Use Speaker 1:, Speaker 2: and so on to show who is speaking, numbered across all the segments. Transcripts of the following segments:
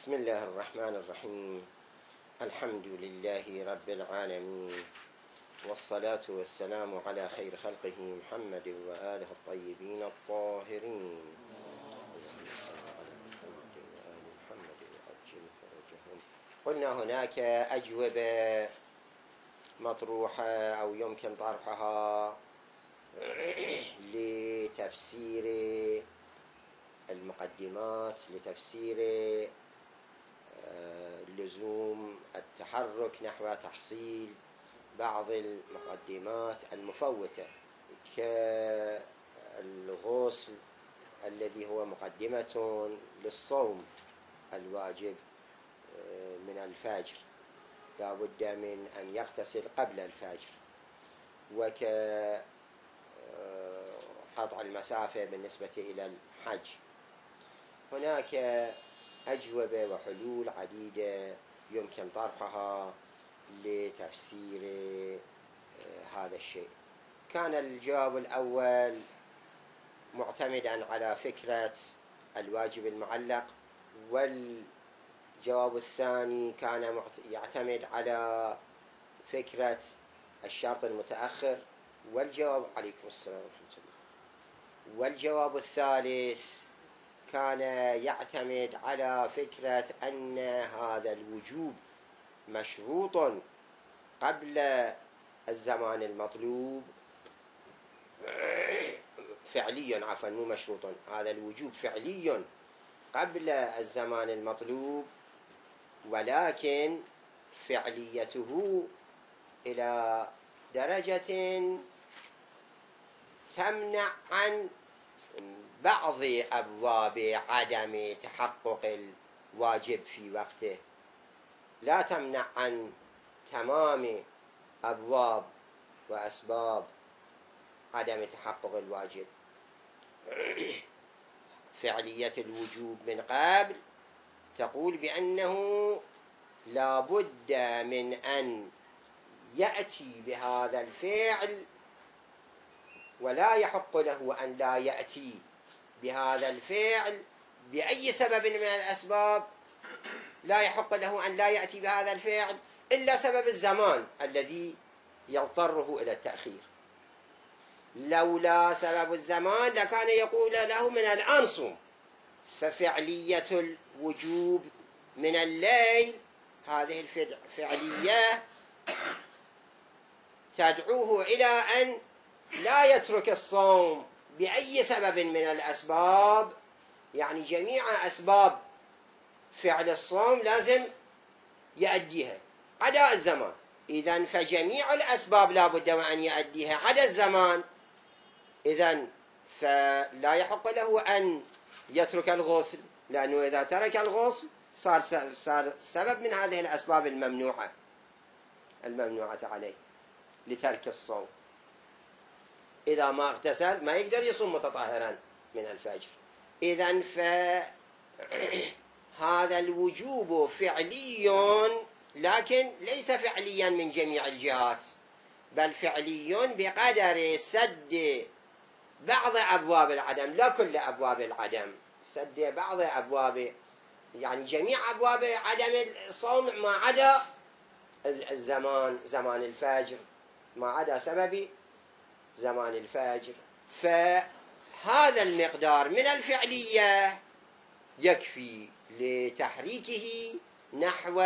Speaker 1: بسم الله الرحمن الرحيم. الحمد لله رب العالمين، والصلاة والسلام على خير خلقه محمد وآله الطيبين الطاهرين. اللهم صل على محمد وآل محمد وعجل فرجهم. قلنا هناك أجوبة مطروحة أو يمكن طرحها لتفسير المقدمات، لتفسير لزوم التحرك نحو تحصيل بعض المقدمات المفوتة كالغسل الذي هو مقدمة للصوم الواجب من الفجر، لا بد من أن يغتسل قبل الفجر، وكقطع المسافة بالنسبة إلى الحج. هناك أجوبة وحلول عديدة يمكن طرحها لتفسير هذا الشيء. كان الجواب الأول معتمدا على فكرة الواجب المعلق، والجواب الثاني كان يعتمد على فكرة الشرط المتأخر، والجواب عليكم السلام ورحمة الله، والجواب الثالث كان يعتمد على فكرة أن هذا الوجوب مشروط قبل الزمان المطلوب فعليا، عفوا مو مشروط، هذا الوجوب فعلي قبل الزمان المطلوب، ولكن فعليته إلى درجة تمنع عن بعض أبواب عدم تحقق الواجب في وقته، لا تمنع عن تمام أبواب وأسباب عدم تحقق الواجب. فعلية الوجوب من قبل تقول بأنه لا بد من أن يأتي بهذا الفعل، ولا يحق له أن لا يأتي بهذا الفعل بأي سبب من الأسباب. لا يحق له أن لا يأتي بهذا الفعل إلا سبب الزمان الذي يضطره إلى التأخير. لولا سبب الزمان لكان يقول له من الآن صوم. ففعلية الوجوب من الليل هذه الفعلية تدعوه إلى أن لا يترك الصوم بأي سبب من الأسباب، يعني جميع أسباب فعل الصوم لازم يؤديها عدا الزمان. إذن فجميع الأسباب لا بد وأن يؤديها عدا الزمان، إذن فلا يحق له أن يترك الغسل، لأنه إذا ترك الغسل صار سبب من هذه الأسباب الممنوعة عليه لترك الصوم. إذا ما اغتسل ما يقدر يصوم متطهرا من الفجر. إذن فهذا الوجوب فعلي، لكن ليس فعليا من جميع الجهات، بل فعلي بقدر سد بعض أبواب العدم، لا كل أبواب العدم، سد بعض أبواب، يعني جميع أبواب عدم الصوم ما عدا الزمان، زمان الفجر، ما عدا سبب زمان الفجر. فهذا المقدار من الفعلية يكفي لتحريكه نحو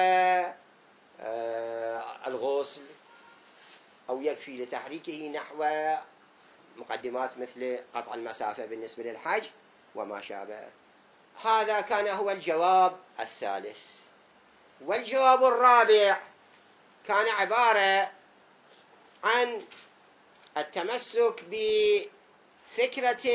Speaker 1: الغسل، أو يكفي لتحريكه نحو مقدمات مثل قطع المسافة بالنسبة للحج وما شابه. هذا كان هو الجواب الثالث. والجواب الرابع كان عبارة عن التمسك بفكرة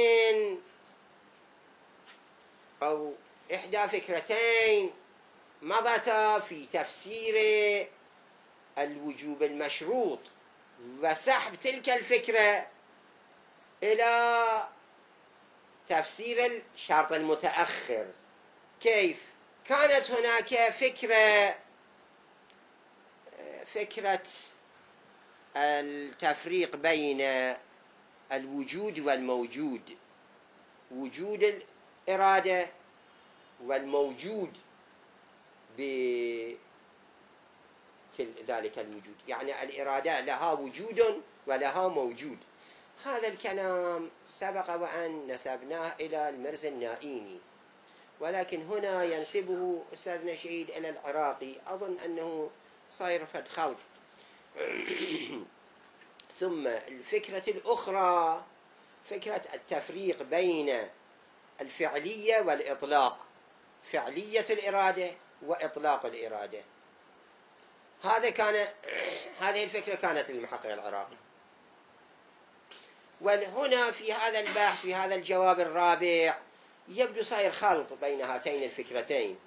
Speaker 1: أو إحدى فكرتين مضتا في تفسير الوجوب المشروط، وسحب تلك الفكرة إلى تفسير الشرط المتأخر. كيف؟ كانت هناك فكرة التفريق بين الوجود بذلك الوجود، يعني الإرادة لها وجود ولها موجود. هذا الكلام سبق وأن نسبناه إلى المرزا النائيني، ولكن هنا ينسبه أستاذنا شهيد إلى العراقي، أظن أنه صاير فد خلط. ثم الفكرة الأخرى فكرة التفريق بين الفعلية والإطلاق، فعلية الإرادة وإطلاق الإرادة. هذه الفكرة كانت للمحقق العراقي. وهنا في هذا البحث، في هذا الجواب الرابع، يبدو صاير خلط بين هاتين الفكرتين.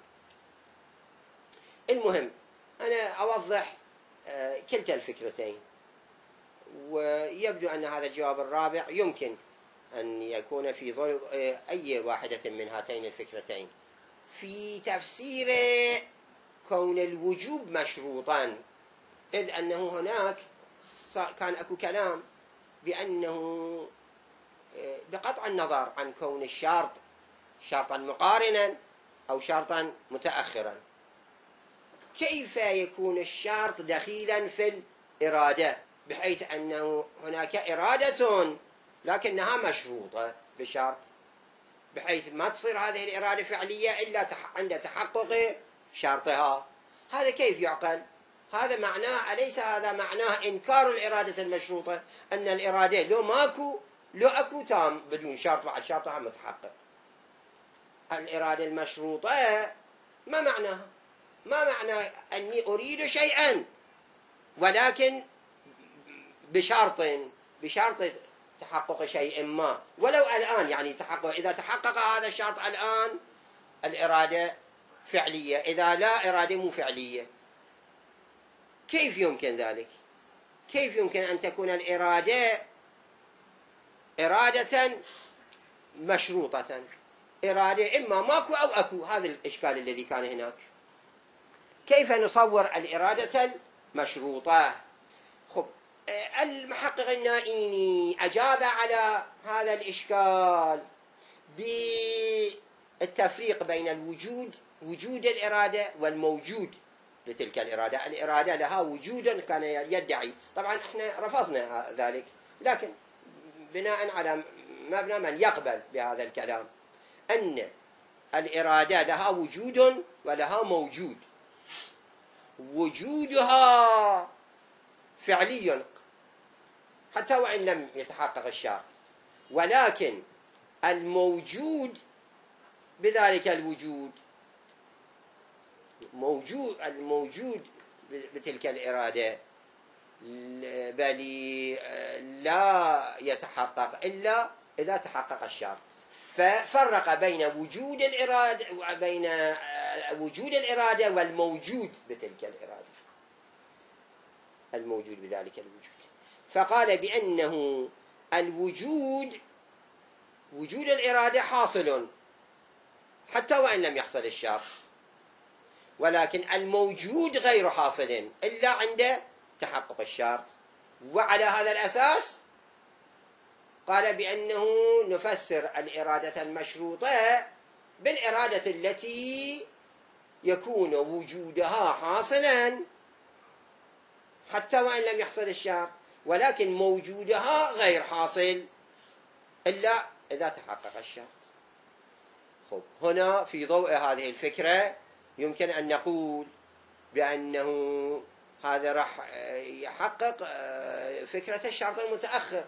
Speaker 1: المهم أنا أوضح كلتا الفكرتين، ويبدو أن هذا الجواب الرابع يمكن أن يكون في ضوء أي واحدة من هاتين الفكرتين. في تفسير كون الوجوب مشروطا، إذ أنه هناك كان أكو كلام بأنه بقطع النظر عن كون الشرط شرطا مقارنا أو شرطا متأخرا، كيف يكون الشرط دخيلا في الإرادة، بحيث أنه هناك إرادة لكنها مشروطة بشرط، بحيث ما تصير هذه الإرادة فعلية إلا عند تحقق شرطها. هذا كيف يعقل؟ هذا معناه، أليس هذا معناه إنكار الإرادة المشروطة، أن الإرادة لو أكو تام بدون شرط بعد شرطها متحقق. الإرادة المشروطة ما معناها؟ ما معنى أني أريد شيئا ولكن بشرط تحقق شيء ما، ولو الآن، يعني إذا تحقق هذا الشرط الآن الإرادة فعلية، إذا لا إرادة مو فعلية. كيف يمكن ذلك؟ كيف يمكن أن تكون الإرادة إرادة مشروطة؟ إرادة إما ماكو أو أكو، هذا الإشكال الذي كان هناك. كيف نصور الإرادة المشروطة؟ خب، المحقق النائيني أجاب على هذا الإشكال بالتفريق بين وجود الإرادة والموجود لتلك الإرادة. الإرادة لها وجود كان يدعي، طبعا احنا رفضنا ذلك، لكن بناء على مبنى من يقبل بهذا الكلام أن الإرادة لها وجود ولها موجود. وجودها فعلي حتى وإن لم يتحقق الشرط، ولكن الموجود بذلك الوجود الموجود بتلك الإرادة بل لا يتحقق إلا إذا تحقق الشرط. ففرق بين وجود الإرادة والموجود بتلك الإرادة، الموجود بذلك الوجود. فقال بأنه وجود الإرادة حاصل حتى وإن لم يحصل الشرط، ولكن الموجود غير حاصل إلا عند تحقق الشرط. وعلى هذا الأساس قال بأنه نفسر الإرادة المشروطة بالإرادة التي يكون وجودها حاصلا حتى وإن لم يحصل الشرط، ولكن موجودها غير حاصل إلا إذا تحقق الشرط. خب، هنا في ضوء هذه الفكرة يمكن أن نقول بأنه هذا راح يحقق فكرة الشرط المتأخر.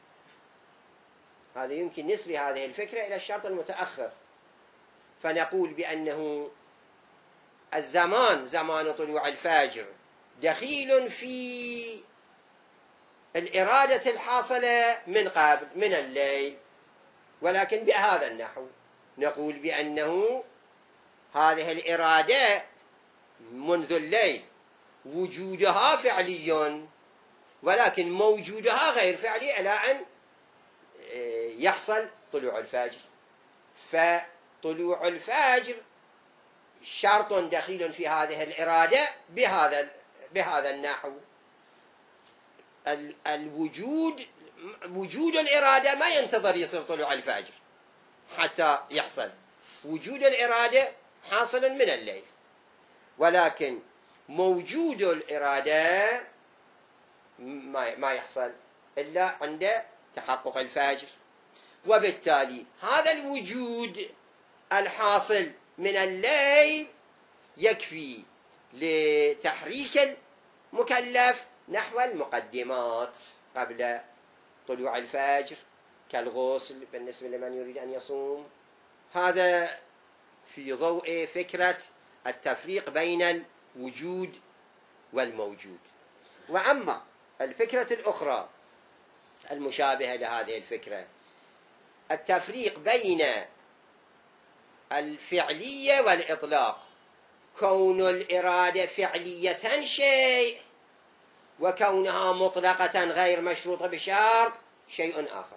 Speaker 1: هذا يمكن نسري هذه الفكرة إلى الشرط المتأخر، فنقول بأنه الزمان زمان طلوع الفجر دخيل في الإرادة الحاصلة من قبل من الليل، ولكن بهذا النحو نقول بأنه هذه الإرادة منذ الليل وجودها فعلي، ولكن موجودها غير فعلي إلى أن يحصل طلوع الفجر. فطلوع الفجر شرط دخيل في هذه الإرادة بهذا النحو. وجود الإرادة ما ينتظر يصير طلوع الفجر حتى يحصل، وجود الإرادة حاصل من الليل. ولكن موجود الإرادة ما يحصل إلا عند تحقق الفجر. وبالتالي هذا الوجود الحاصل من الليل يكفي لتحريك المكلف نحو المقدمات قبل طلوع الفجر كالغسل بالنسبة لمن يريد أن يصوم. هذا في ضوء فكرة التفريق بين الوجود والموجود. وأما الفكرة الأخرى المشابهة لهذه الفكرة، التفريق بين الفعلية والإطلاق، كون الإرادة فعلية شيء وكونها مطلقة غير مشروطة بشرط شيء آخر.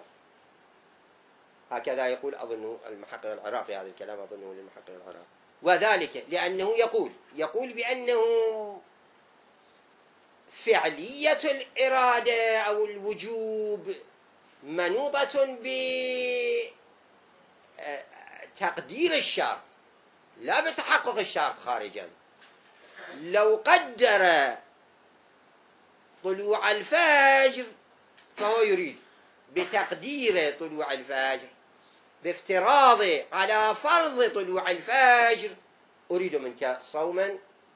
Speaker 1: هكذا يقول أظن المحقق العراقي، هذا الكلام أظنه للمحقق العراقي. وذلك لأنه يقول بأنه فعلية الإرادة أو الوجوب منوطة بتقدير الشرط لا بتحقق الشرط خارجا. لو قدر طلوع الفجر فهو يريد بتقدير طلوع الفجر، بافتراض على فرض طلوع الفجر أريد منك صوما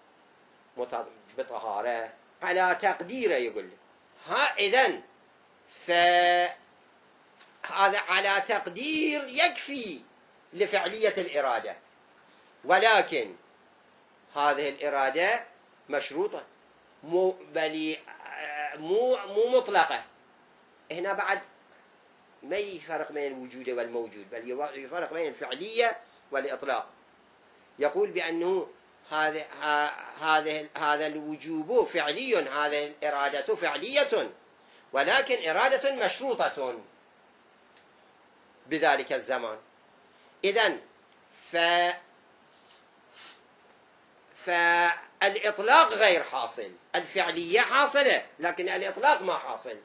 Speaker 1: بطهارة على تقديره. يقول إذن فهذا على تقدير يكفي لفعلية الإرادة، ولكن هذه الإرادة مشروطة مو مطلقة. هنا بعد ما يفرق بين الوجود والموجود، بل يفرق بين الفعلية والإطلاق. يقول بأنه هذا الوجوب فعلي، هذه الإرادة فعلية، ولكن إرادة مشروطة بذلك الزمان. إذن فالإطلاق غير حاصل، الفعلية حاصلة لكن الإطلاق ما حاصل.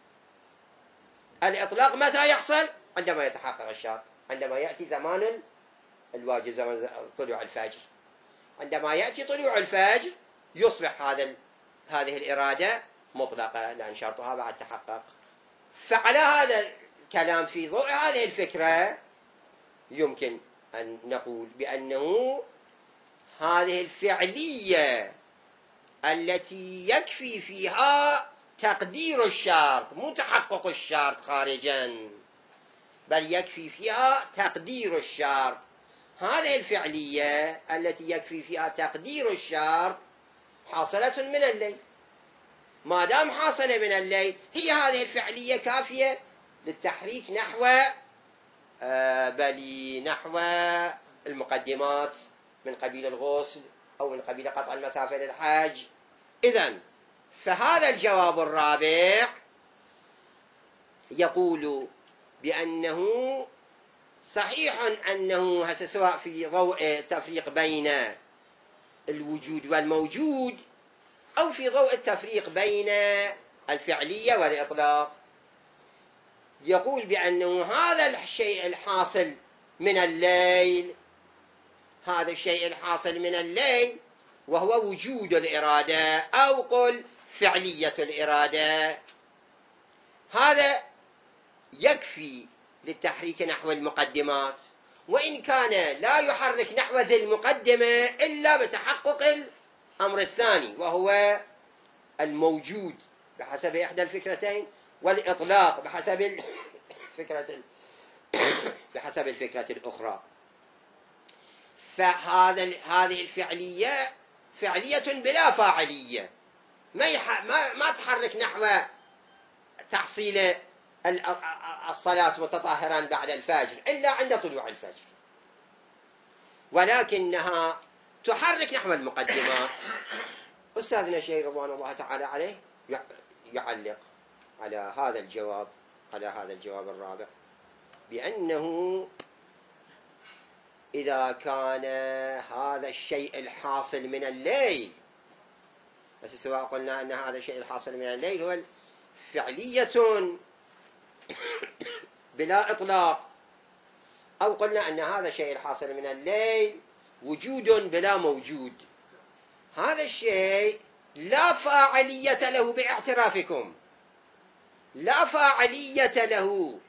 Speaker 1: الإطلاق متى يحصل؟ عندما يتحقق الشرط، عندما يأتي زمان الواجب، زمان طلوع الفجر. عندما يأتي طلوع الفجر يصبح هذه الإرادة مطلقة لأن شرطها بعد تحقق. فعلى هذا الكلام في ضوء هذه الفكرة يمكن أن نقول بأنه هذه الفعلية التي يكفي فيها تقدير الشرط مو تحقق الشرط خارجا، بل يكفي فيها تقدير الشرط، هذه الفعلية التي يكفي فيها تقدير الشرط حاصلة من الليل. ما دام حاصلة من الليل هي هذه الفعلية كافية للتحريك نحو المقدمات من قبيل الغسل أو من قبيل قطع المسافة للحج. إذن فهذا الجواب الرابع يقول بأنه صحيح أنه سواء في ضوء التفريق بين الوجود والموجود أو في ضوء التفريق بين الفعلية والإطلاق، يقول بأنه هذا الشيء الحاصل من الليل، هذا الشيء الحاصل من الليل وهو وجود الإرادة أو قل فعلية الإرادة، هذا يكفي للتحريك نحو المقدمات، وإن كان لا يحرك نحو ذي المقدمة إلا بتحقق الأمر الثاني وهو الموجود بحسب إحدى الفكرتين، والإطلاق بحسب الفكرة الأخرى. فهذه الفعلية فعلية بلا فاعلية، ما تحرك نحو تحصيل الصلاة متطهرا بعد الفجر إلا عند طلوع الفجر، ولكنها تحرك نحو المقدمات. أستاذنا الشيخ رضوان الله تعالى عليه يعلق على هذا الجواب الرابع بأنه إذا كان هذا الشيء الحاصل من الليل، بس سواء قلنا أن هذا الشيء الحاصل من الليل هو فعلية بلا إطلاق، أو قلنا أن هذا الشيء الحاصل من الليل وجود بلا موجود، هذا الشيء لا فاعلية له باعترافكم، لا فاعلية له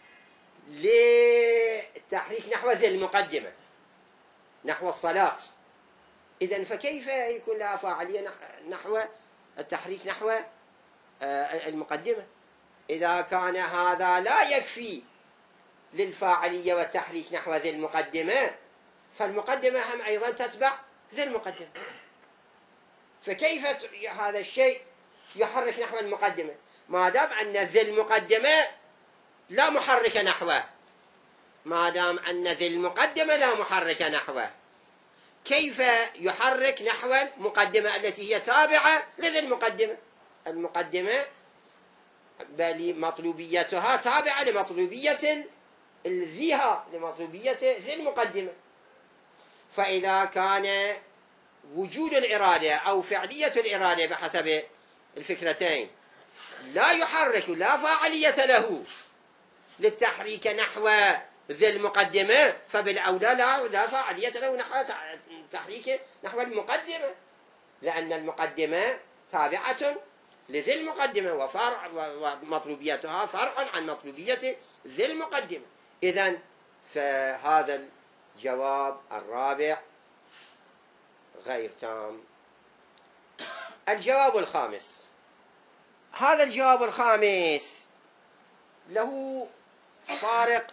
Speaker 1: للتحريك نحو ذي المقدمة، نحو الصلاة. إذن فكيف يكون لها فاعلية نحو التحريك نحو المقدمة إذا كان هذا لا يكفي للفاعلية والتحريك نحو ذي المقدمة؟ فالمقدمة هم أيضا تتبع ذي المقدمة، فكيف هذا الشيء يحرك نحو المقدمة ما دام أن ذي المقدمة لا محرك نحوه؟ ما دام أن ذي المقدمة لا محرك نحوه، كيف يحرك نحو المقدمة التي هي تابعة لذي المقدمة؟ المقدمة بل مطلوبيتها تابعة لمطلوبية ذيها، لمطلوبية ذي المقدمة. فإذا كان وجود الإرادة أو فعلية الإرادة بحسب الفكرتين لا يحرك، لا فاعلية له للتحريك نحو ذي المقدمة، فبالأولى لا فاعلية له نحو تحريك نحو المقدمة، لأن المقدمة تابعة لذي المقدمة ومطلوبيتها فرع عن مطلوبية ذي المقدمة. إذن فهذا الجواب الرابع غير تام. الجواب الخامس، هذا الجواب الخامس له فارق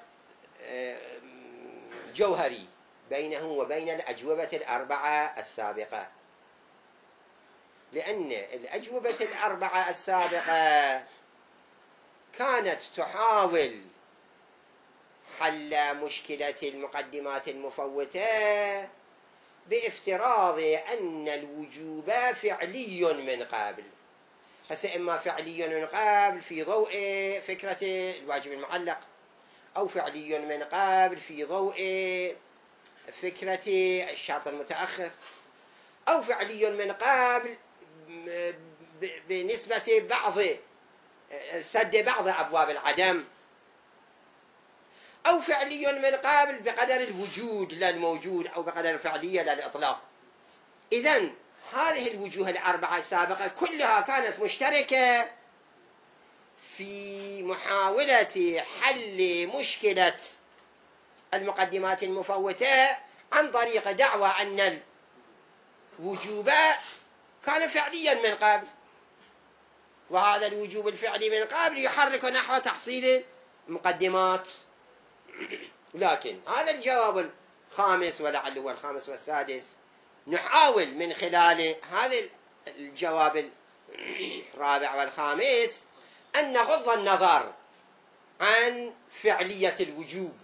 Speaker 1: جوهري بينه وبين الأجوبة الأربعة السابقة، لأن الأجوبة الأربعة السابقة كانت تحاول حل مشكلة المقدمات المفوتة بافتراض أن الوجوب فعلي من قبل، هسه إما فعلي من قبل في ضوء فكرة الواجب المعلق، أو فعلي من قبل في ضوء فكرة الشرط المتأخر، أو فعلي من قبل بنسبة سد بعض أبواب العدم، أو فعلي من قبل بقدر الوجود لا الموجود، أو بقدر الفعلية لا الإطلاق. إذن هذه الوجوه الأربعة السابقة كلها كانت مشتركة في محاولة حل مشكلة المقدمات المفوتة عن طريق دعوى أن الوجوب كان فعليا من قبل، وهذا الوجوب الفعلي من قبل يحرك نحو تحصيل المقدمات. لكن هذا الجواب الخامس، ولعله هو الخامس والسادس، نحاول من خلال هذا الجواب الرابع والخامس أن نغض النظر عن فعلية الوجوب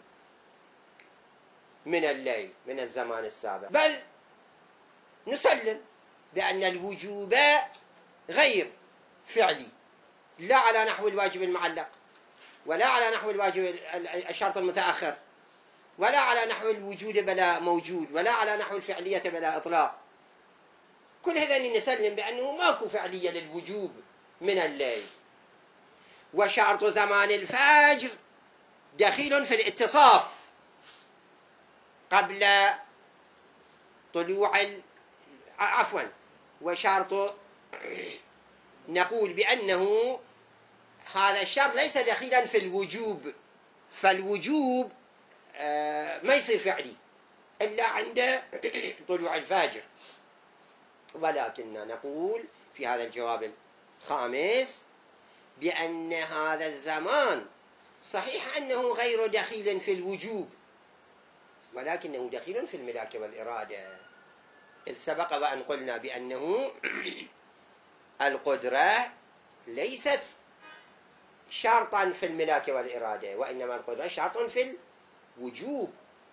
Speaker 1: من الليل من الزمان السابق، بل نسلم بأن الوجوب غير فعلي، لا على نحو الواجب المعلق، ولا على نحو الواجب الشرط المتأخر، ولا على نحو الوجود بلا موجود، ولا على نحو الفعلية بلا إطلاق. كل هذا نسلم بأنه ماكو فعلية للوجوب من الليل. وشرط زمان الفجر دخيل في الاتصاف قبل طلوع وشرط نقول بأنه هذا الشرط ليس دخيلا في الوجوب، فالوجوب ما يصير فعلي إلا عند طلوع الفجر. ولكننا نقول في هذا الجواب الخامس بأن هذا الزمان صحيح أنه غير دخيل في الوجوب، ولكنه دخيل في الملاك والإرادة، إذ سبق وأن قلنا بأنه القدرة ليست شرطا في الملاك والإرادة، وإنما القدرة شرط في الوجوب،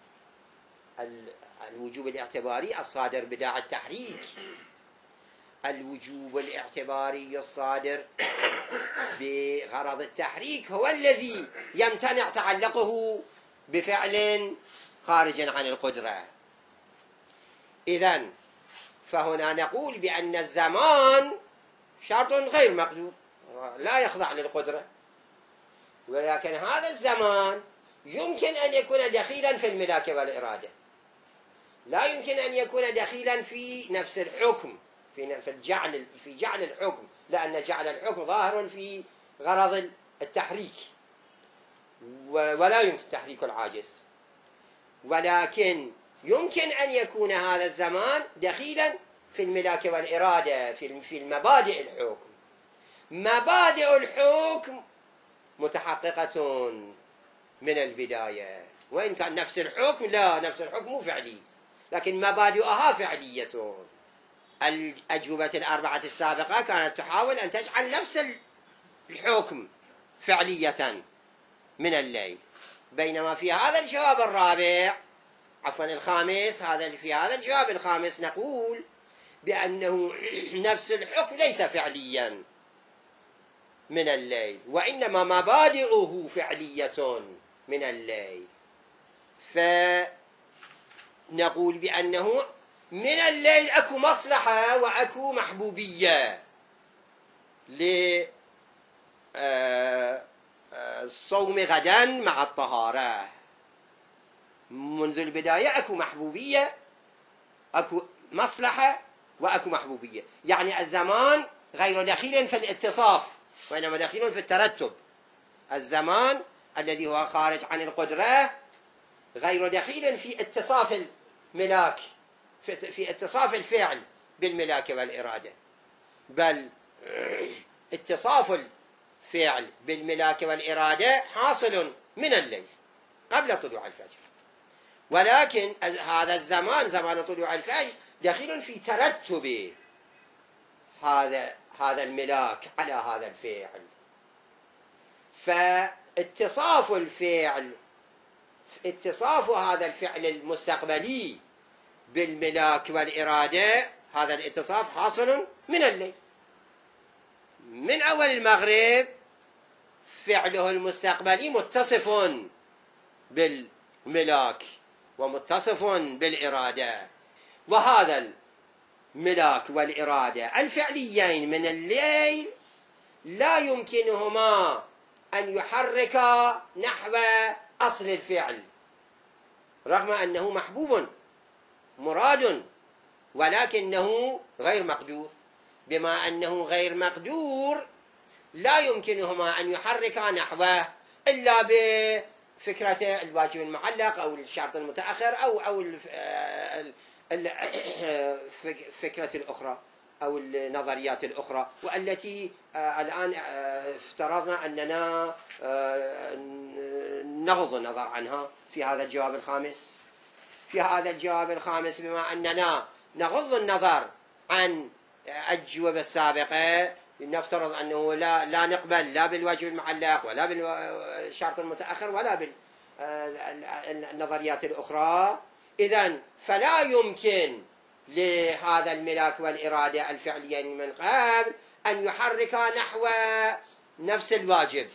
Speaker 1: الوجوب الاعتباري الصادر بداعي التحريك. الوجوب الاعتباري الصادر بغرض التحريك هو الذي يمتنع تعلقه بفعل خارج عن القدرة. إذن فهنا نقول بأن الزمان شرط غير مقدور لا يخضع للقدرة، ولكن هذا الزمان يمكن أن يكون دخيلا في الملاك والإرادة، لا يمكن أن يكون دخيلا في نفس الحكم في جعل الحكم، لأن جعل الحكم ظاهر في غرض التحريك، ولا يمكن تحريك العاجز. ولكن يمكن أن يكون هذا الزمان دخيلا في الملاك والإرادة، في المبادئ الحكم. مبادئ الحكم متحققة من البداية، وإن كان نفس الحكم نفس الحكم مو فعلي، لكن مبادئها فعلية. الأجوبة الأربعة السابقة كانت تحاول أن تجعل نفس الحكم فعلية من الليل، بينما في هذا الجواب الرابع، عفوا الخامس، في هذا الجواب الخامس نقول بأنه نفس الحكم ليس فعليا من الليل، وإنما مبادئه فعلية من الليل. فنقول بأنه من الليل أكو مصلحة وأكو محبوبية للصوم غدا مع الطهارة. منذ البداية أكو محبوبية، أكو مصلحة وأكو محبوبية، يعني الزمان غير دخيل في الاتصاف، وإنما دخيل في الترتب. الزمان الذي هو خارج عن القدرة غير دخيل في اتصاف الملاك، في اتصاف الفعل بالملاك والإرادة، بل اتصاف الفعل بالملاك والإرادة حاصل من الليل قبل طلوع الفجر. ولكن هذا الزمان، زمان طلوع الفجر، دخيل في ترتب هذا الملاك على هذا الفعل. فاتصاف الفعل، اتصاف هذا الفعل المستقبلي بالملاك والإرادة، هذا الاتصاف حاصل من الليل. من أول المغرب فعله المستقبلي متصف بالملاك ومتصف بالإرادة، وهذا الملاك والإرادة الفعليين من الليل لا يمكنهما أن يحركا نحو أصل الفعل، رغم أنه محبوب مراد، ولكنه غير مقدور. بما أنه غير مقدور لا يمكنهما أن يحركا نحوه إلا بفكرة الواجب المعلق أو الشرط المتأخر أو الفكرة الأخرى أو النظريات الأخرى، والتي الآن افترضنا أننا نغض النظر عنها في هذا الجواب الخامس. في هذا الجواب الخامس، بما أننا نغض النظر عن الجواب السابقة، نفترض أنه لا نقبل لا بالواجب المعلق ولا بالشرط المتأخر ولا بالنظريات الأخرى. إذن فلا يمكن لهذا الملاك والإرادة الفعليين من قبل أن يحركا نحو نفس الواجب،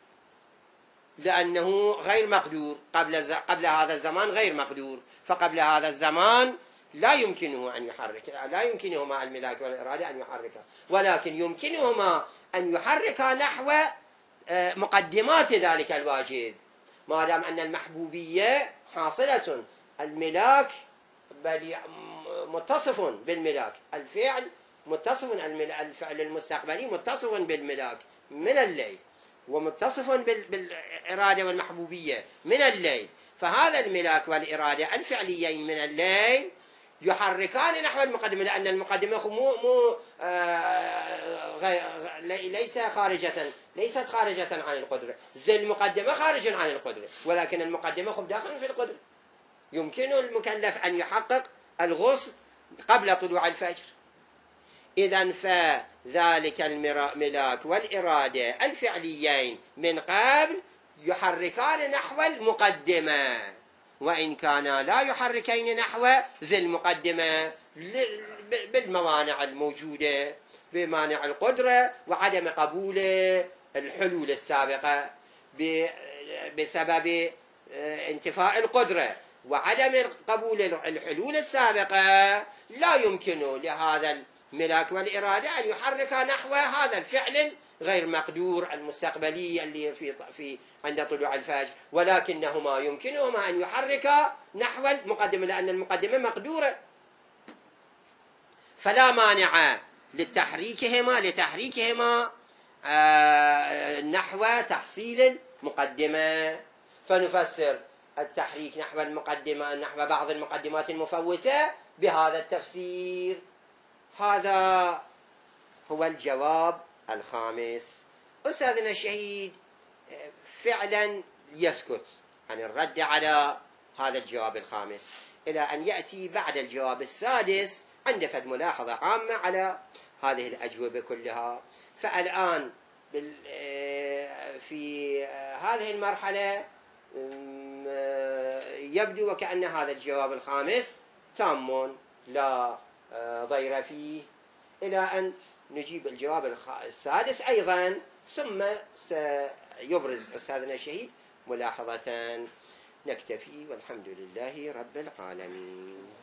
Speaker 1: لأنه غير مقدور. قبل هذا الزمان غير مقدور، فقبل هذا الزمان لا يمكنه أن يحرك، لا يمكنهما الملاك والإرادة أن يحركا، ولكن يمكنهما أن يحركا نحو مقدمات ذلك الواجب، ما دام أن المحبوبية حاصلة. الملاك متصف بالملاك، الفعل متصف، الفعل المستقبلي متصف بالملاك من الليل، ومتصف بالإرادة والمحبوبية من الليل. فهذا الملاك والإرادة الفعليين من الليل يحركان نحو المقدمة، لأن المقدمة ليست خارجة عن القدرة. زي المقدمة خارج عن القدرة، ولكن المقدمة داخل في القدرة. يمكن المكلف أن يحقق الغسل قبل طلوع الفجر. إذن فذلك الملاك والإرادة الفعليين من قبل يحركان نحو المقدمة، وإن كانا لا يحركين نحو ذي المقدمة بالموانع الموجودة، بمانع القدرة وعدم قبول الحلول السابقة، بسبب انتفاء القدرة وعدم قبول الحلول السابقة، لا يمكن لهذا الملاك والإرادة أن يحرك نحو هذا الفعل غير مقدور المستقبلي اللي في عند طلوع الفجر، ولكنهما يمكنهما أن يحركا نحو المقدمة، لأن المقدمة مقدورة. فلا مانع لتحريكهما نحو تحصيل المقدمة. فنفسر التحريك نحو المقدمة، نحو بعض المقدمات المفوتة بهذا التفسير. هذا هو الجواب الخامس. أستاذنا الشهيد فعلا يسكت عن الرد على هذا الجواب الخامس إلى أن يأتي بعد الجواب السادس عنده فد ملاحظة عامة على هذه الأجوبة كلها. فالآن في هذه المرحلة يبدو وكأن هذا الجواب الخامس تام لا ضير فيه، إلى أن نجيب الجواب السادس أيضا، ثم سيبرز أستاذنا الشهيد ملاحظة. نكتفي والحمد لله رب العالمين.